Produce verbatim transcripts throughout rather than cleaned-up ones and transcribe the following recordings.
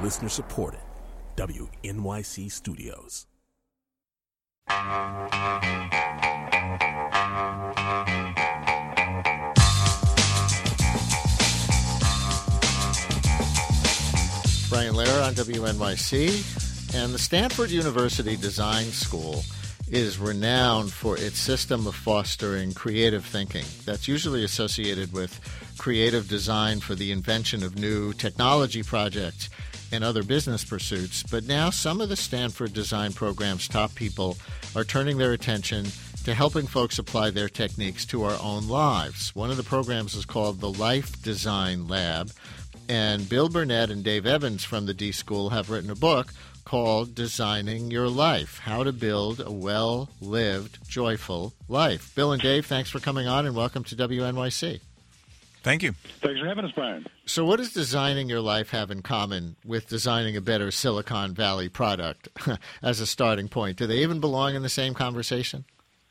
Listener supported. W N Y C Studios. Brian Lehrer on W N Y C, and the Stanford University Design School is renowned for its system of fostering creative thinking that's usually associated with creative design for the invention of new technology projects and other business pursuits. But now some of the Stanford design program's top people are turning their attention to helping folks apply their techniques to our own lives. One of the programs is called the Life Design Lab, and Bill Burnett and Dave Evans from the D School have written a book called Designing Your Life, How to Build a Well-Lived, Joyful Life. Bill and Dave, thanks for coming on, and welcome to W N Y C. Thank you. Thanks for having us, Brian. So what does designing your life have in common with designing a better Silicon Valley product as a starting point? Do they even belong in the same conversation?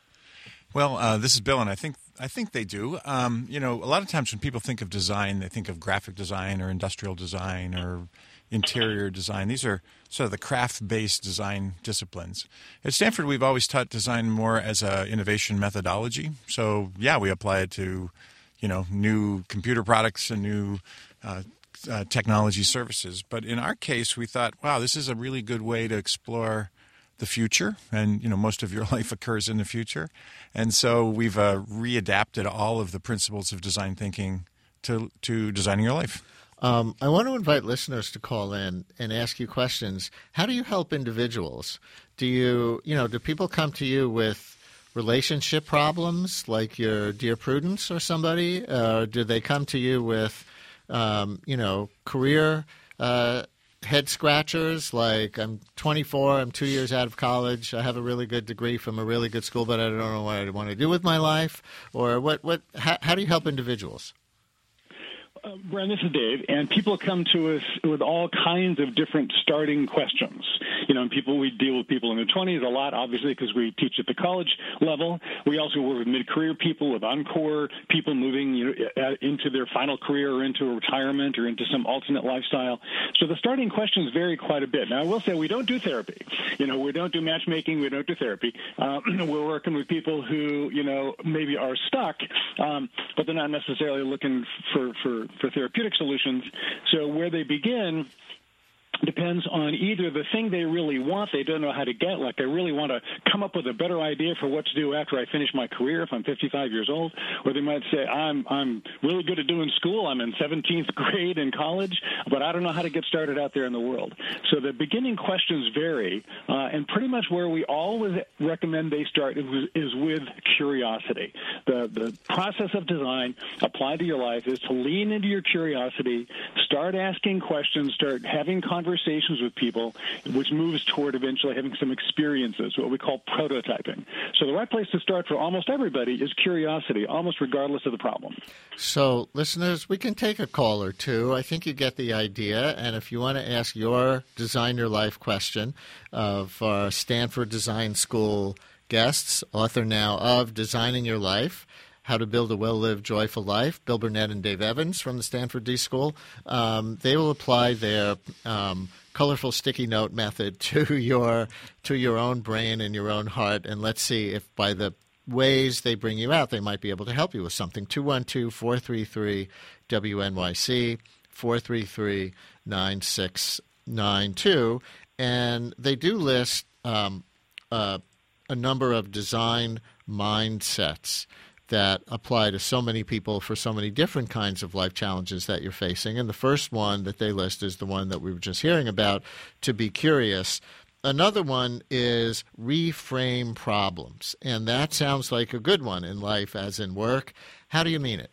Well, uh, this is Bill, and I think I think they do. Um, you know, a lot of times when people think of design, they think of graphic design or industrial design or interior design. These are sort of the craft-based design disciplines. At Stanford, we've always taught design more as an innovation methodology. So, yeah, we apply it to, you know, new computer products and new uh, uh, technology services. But in our case, we thought, wow, this is a really good way to explore the future, and you know most of your life occurs in the future, and so we've uh, readapted all of the principles of design thinking to to designing your life. Um, I want to invite listeners to call in and ask you questions. How do you help individuals? Do you, you know, do people come to you with relationship problems like your dear Prudence or somebody? Or do they come to you with, um, you know, career uh head scratchers like I'm twenty-four, I'm two years out of college, I have a really good degree from a really good school, but I don't know what I want to do with my life? Or what? What? How, how do you help individuals? Uh, Brian, this is Dave, and people come to us with all kinds of different starting questions. You know, and people, we deal with people in their twenties a lot, obviously, because we teach at the college level. We also work with mid-career people, with encore people moving, you know, into their final career or into a retirement or into some alternate lifestyle. So the starting questions vary quite a bit. Now, I will say we don't do therapy. You know, we don't do matchmaking. We don't do therapy. Uh, we're working with people who, you know, maybe are stuck, um, but they're not necessarily looking for, for for therapeutic solutions. So where they begin depends on either the thing they really want, they don't know how to get, like I really want to come up with a better idea for what to do after I finish my career if I'm fifty-five years old, or they might say, I'm I'm really good at doing school, I'm in seventeenth grade in college, but I don't know how to get started out there in the world. So the beginning questions vary, uh, and pretty much where we always recommend they start is, is with curiosity. The, the process of design applied to your life is to lean into your curiosity, start asking questions, start having conversations conversations with people, which moves toward eventually having some experiences, what we call prototyping. So the right place to start for almost everybody is curiosity, almost regardless of the problem. So, listeners, we can take a call or two. I think you get the idea. And if you want to ask your Design Your Life question of our Stanford Design School guests, author now of Designing Your Life, How to Build a Well-Lived, Joyful Life, Bill Burnett and Dave Evans from the Stanford D School. Um, they will apply their um, colorful sticky note method to your to your own brain and your own heart, and let's see if by the ways they bring you out, they might be able to help you with something. two one two, four three three, W N Y C, four three three, nine six nine two. And they do list um, uh, a number of design mindsets that apply to so many people for so many different kinds of life challenges that you're facing. And the first one that they list is the one that we were just hearing about, to be curious. Another one is reframe problems. And that sounds like a good one in life as in work. How do you mean it?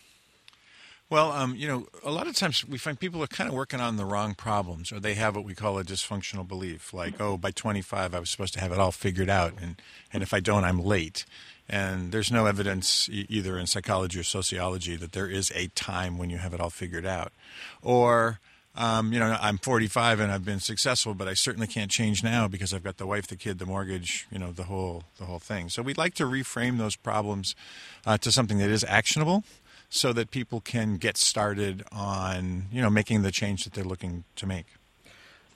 Well, um, you know, a lot of times we find people are kind of working on the wrong problems, or they have what we call a dysfunctional belief, like, oh, by twenty-five I was supposed to have it all figured out, and, and if I don't, I'm late. And there's no evidence e- either in psychology or sociology that there is a time when you have it all figured out. Or, um, you know, I'm forty-five and I've been successful, but I certainly can't change now because I've got the wife, the kid, the mortgage, you know, the whole the whole thing. So we'd like to reframe those problems uh, to something that is actionable, so that people can get started on, you know, making the change that they're looking to make.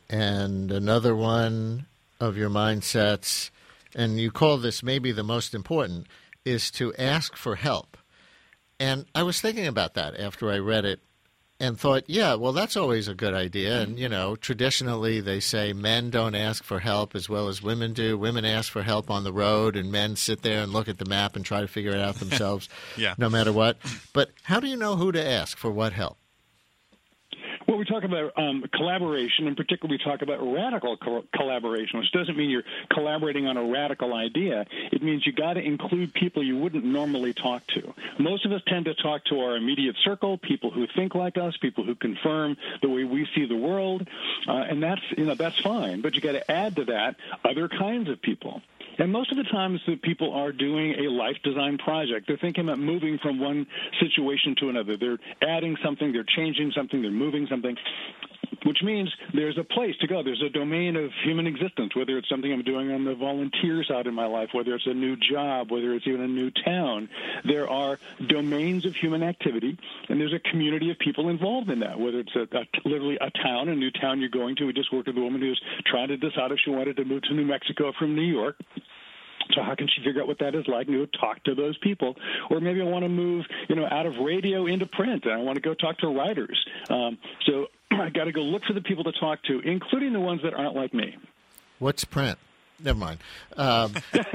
And another one of your mindsets, and you call this maybe the most important, is to ask for help. And I was thinking about that after I read it and thought, yeah, well, that's always a good idea. And, you know, traditionally they say men don't ask for help as well as women do. Women ask for help on the road, and men sit there and look at the map and try to figure it out themselves, yeah. no matter what. But how do you know who to ask for what help? Well, we talk about um, collaboration, and particularly we talk about radical co- collaboration, which doesn't mean you're collaborating on a radical idea. It means you got to include people you wouldn't normally talk to. Most of us tend to talk to our immediate circle, people who think like us, people who confirm the way we see the world, uh, and that's you know that's fine. But you got to add to that other kinds of people. And most of the times the people are doing a life design project. They're thinking about moving from one situation to another. They're adding something, they're changing something, they're moving something, which means there's a place to go. There's a domain of human existence, whether it's something I'm doing on the volunteer side in my life, whether it's a new job, whether it's even a new town. There are domains of human activity, and there's a community of people involved in that, whether it's a, a, literally a town, a new town you're going to. We just worked with a woman who's trying to decide if she wanted to move to New Mexico from New York. So how can she figure out what that is like and go talk to those people? Or maybe I want to move, you know, out of radio into print, and I want to go talk to writers. Um, so I got to go look for the people to talk to, including the ones that aren't like me. What's print? Never mind. Um,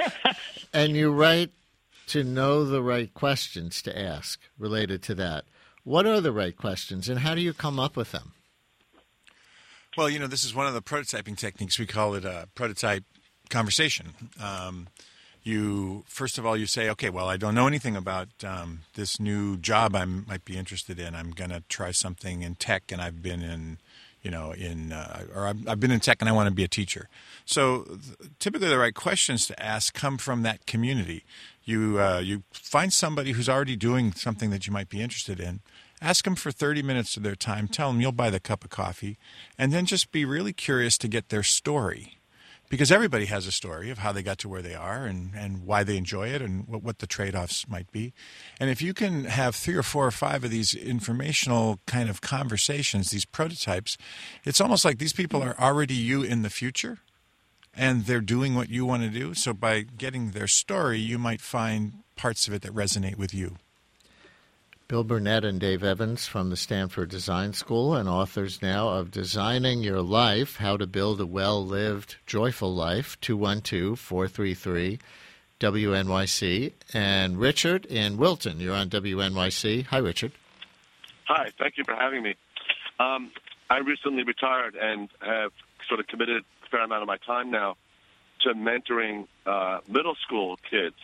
and you write to know the right questions to ask related to that. What are the right questions, and how do you come up with them? Well, you know, this is one of the prototyping techniques. We call it a prototype conversation. Um, you first of all you say, okay, well, I don't know anything about um, this new job I might be interested in. I'm going to try something in tech, and I've been in, you know, in uh, or I've, I've been in tech, and I want to be a teacher. So th- typically, the right questions to ask come from that community. You uh, you find somebody who's already doing something that you might be interested in. Ask them for thirty minutes of their time. Tell them you'll buy the cup of coffee, and then just be really curious to get their story. Because everybody has a story of how they got to where they are and, and why they enjoy it and what, what the trade-offs might be. And if you can have three or four or five of these informational kind of conversations, these prototypes, it's almost like these people are already you in the future and they're doing what you want to do. So by getting their story, you might find parts of it that resonate with you. Bill Burnett and Dave Evans from the Stanford Design School, and authors now of Designing Your Life, How to Build a Well-Lived, Joyful Life, two one two, four three three, W N Y C. And Richard in Wilton, you're on W N Y C. Hi, Richard. Hi, thank you for having me. Um, I recently retired and have sort of committed a fair amount of my time now to mentoring uh, middle school kids.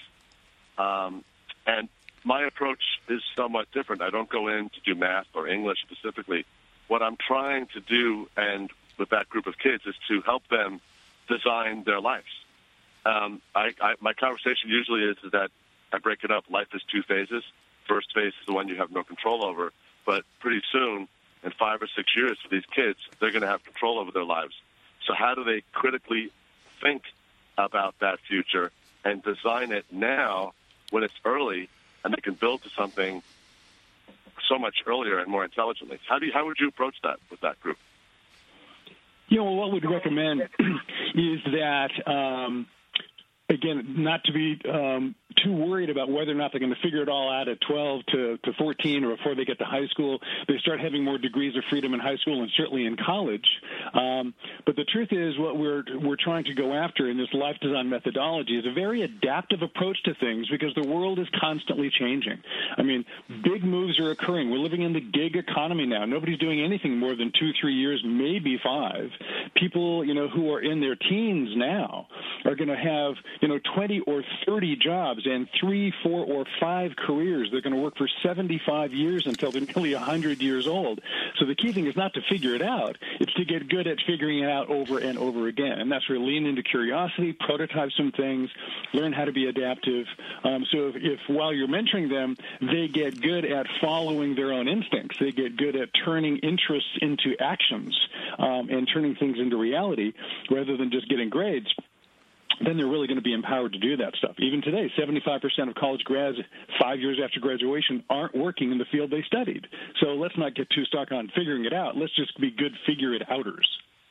Um, and my approach is somewhat different. I don't go in to do math or English specifically. What I'm trying to do, and with that group of kids, is to help them design their lives. Um, I, I, my conversation usually is, is that I break it up. Life is two phases. First phase is the one you have no control over, but pretty soon, in five or six years for these kids, they're going to have control over their lives. So how do they critically think about that future and design it now when it's early, and they can build to something so much earlier and more intelligently? How do you, how would you approach that with that group? You know, what we'd recommend is that, um, again, not to be um, too worried about whether or not they're going to figure it all out at twelve to, to fourteen or before they get to high school. They start having more degrees of freedom in high school and certainly in college. Um, but the truth is, what we're we're trying to go after in this life design methodology is a very adaptive approach to things, because the world is constantly changing. I mean, big moves are occurring. We're living in the gig economy now. Nobody's doing anything more than two, three years, maybe five. People, you know, who are in their teens now are going to have, you know, twenty or thirty jobs and three, four, or five careers. They're going to work for seventy-five years until they're nearly one hundred years old. So the key thing is not to figure it out. It's to get good at figuring it out over and over again. And that's where lean into curiosity, prototype some things, learn how to be adaptive. Um, so if, if while you're mentoring them, they get good at following their own instincts, they get good at turning interests into actions um, and turning things into reality rather than just getting grades, then they're really going to be empowered to do that stuff. Even today, seventy-five percent of college grads five years after graduation aren't working in the field they studied. So let's not get too stuck on figuring it out. Let's just be good figure-it-outers.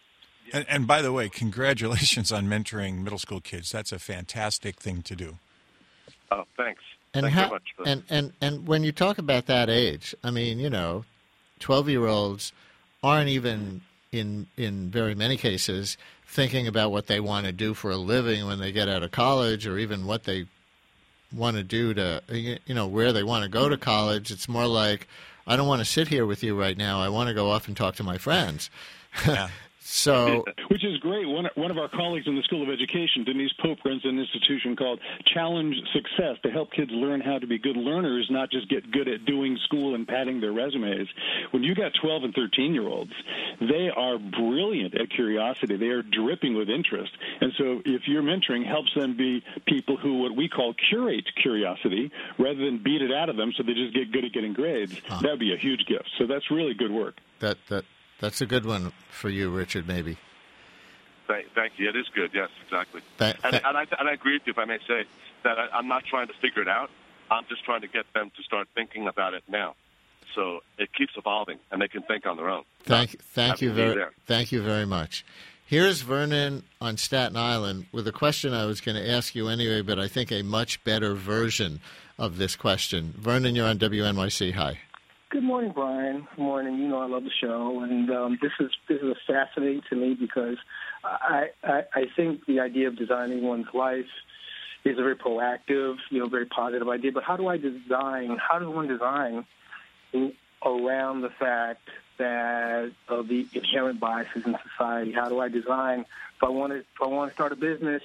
And, and by the way, congratulations on mentoring middle school kids. That's a fantastic thing to do. Oh, thanks. And Thanks how, very much. For that. and, and and when you talk about that age, I mean, you know, twelve-year-olds aren't even in in very many cases thinking about what they want to do for a living when they get out of college, or even what they want to do to, you know, where they want to go to college. It's more like, I don't want to sit here with you right now. I want to go off and talk to my friends. Yeah. So, which is great. One one of our colleagues in the School of Education, Denise Pope, runs an institution called Challenge Success to help kids learn how to be good learners, not just get good at doing school and padding their resumes. When you got twelve and thirteen-year-olds, they are brilliant at curiosity. They are dripping with interest. And so if your mentoring helps them be people who, what we call, curate curiosity rather than beat it out of them so they just get good at getting grades, huh. that would be a huge gift. So that's really good work. That that. That's a good one for you, Richard, maybe. Thank, thank you. It is good, yes, exactly. Th- and, th- and, I, and I agree with you, if I may say, that I, I'm not trying to figure it out. I'm just trying to get them to start thinking about it now. So it keeps evolving, and they can think on their own. Thank, thank you very, thank you very much. Here's Vernon on Staten Island with a question I was going to ask you anyway, but I think a much better version of this question. Vernon, you're on W N Y C. Hi. Good morning, Brian. Good morning. You know I love the show, and um, this is this is fascinating to me because I, I I think the idea of designing one's life is a very proactive, you know, very positive idea. But how do I design? How does one design in, around the fact that of the inherent biases in society? How do I design if I want to if I want to start a business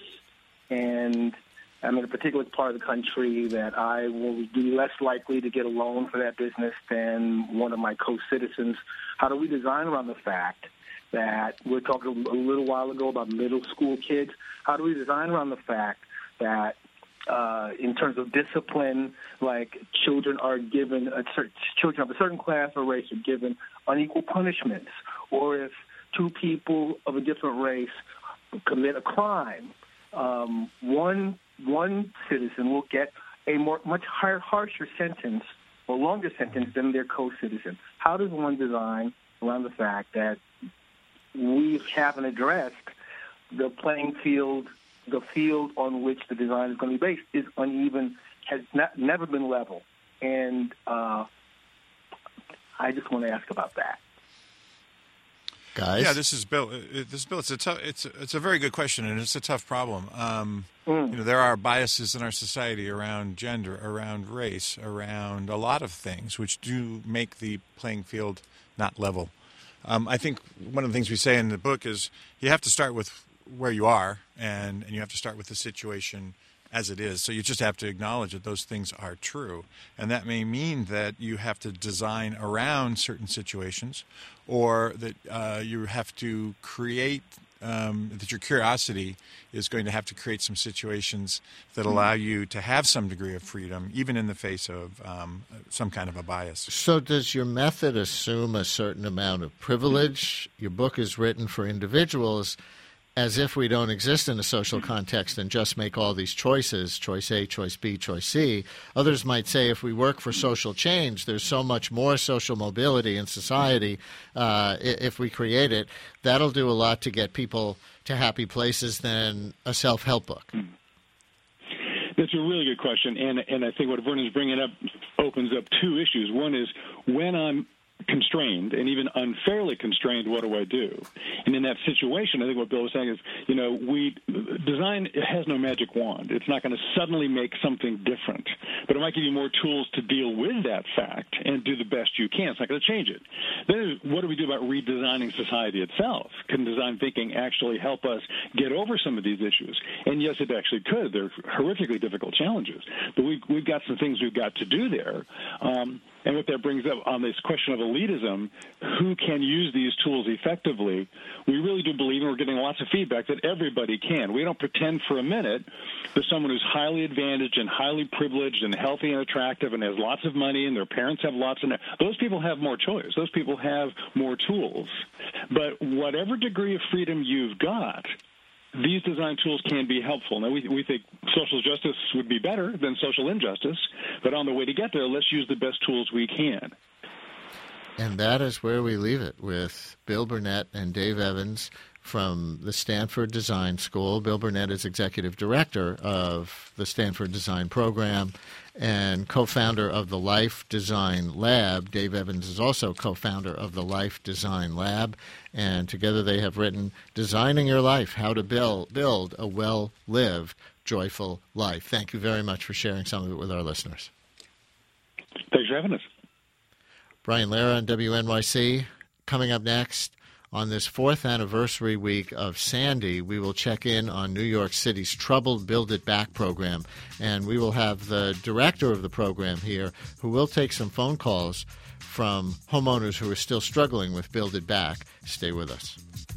and I'm in a particular part of the country that I will be less likely to get a loan for that business than one of my co-citizens? How do we design around the fact that we're talking a little while ago about middle school kids? How do we design around the fact that uh, in terms of discipline, like children are given, a certain, children of a certain class or race are given unequal punishments, or if two people of a different race commit a crime, um, one one citizen will get a more much higher, harsher sentence or longer sentence than their co-citizen. How does one design around the fact that we haven't addressed the playing field, the field on which the design is going to be based is uneven, has not, never been level? And uh, I just want to ask about that. Guys? Yeah, this is Bill. This is Bill. It's a tough. It's a, it's a very good question, and it's a tough problem. Um, mm. You know, there are biases in our society around gender, around race, around a lot of things, which do make the playing field not level. Um, I think one of the things we say in the book is you have to start with where you are, and, and you have to start with the situation as it is. So you just have to acknowledge that those things are true. And that may mean that you have to design around certain situations, or that uh, you have to create, um, that your curiosity is going to have to create some situations that allow you to have some degree of freedom, even in the face of um, some kind of a bias. So does your method assume a certain amount of privilege? Your book is written for individuals as if we don't exist in a social context and just make all these choices, choice A, choice B, choice C. Others might say if we work for social change, there's so much more social mobility in society. Uh, if we create it, that'll do a lot to get people to happy places than a self-help book. That's a really good question, and and I think what Vernon's bringing up opens up two issues. One is when I'm constrained and even unfairly constrained, what do I do? And in that situation, I think what Bill was saying is, you know, we design it has no magic wand. It's not going to suddenly make something different, but it might give you more tools to deal with that fact and do the best you can. It's not going to change it. Then what do we do about redesigning society itself? Can design thinking actually help us get over some of these issues? And yes, it actually could. They're horrifically difficult challenges, but we've, we've got some things we've got to do there. Um, And what that brings up on this question of elitism, who can use these tools effectively, we really do believe, and we're getting lots of feedback, that everybody can. We don't pretend for a minute that someone who's highly advantaged and highly privileged and healthy and attractive and has lots of money and their parents have lots of – those people have more choice. Those people have more tools. But whatever degree of freedom you've got – these design tools can be helpful. Now, we, we think social justice would be better than social injustice, but on the way to get there, let's use the best tools we can. And that is where we leave it with Bill Burnett and Dave Evans from the Stanford Design School. Bill Burnett is executive director of the Stanford Design Program and co-founder of the Life Design Lab. Dave Evans is also co-founder of the Life Design Lab, and together they have written Designing Your Life, How to Build, build a Well-Lived, Joyful Life. Thank you very much for sharing some of it with our listeners. Thanks for having us. Brian Lara on W N Y C. Coming up next, on this fourth anniversary week of Sandy, we will check in on New York City's Troubled Build It Back program, and we will have the director of the program here who will take some phone calls from homeowners who are still struggling with Build It Back. Stay with us.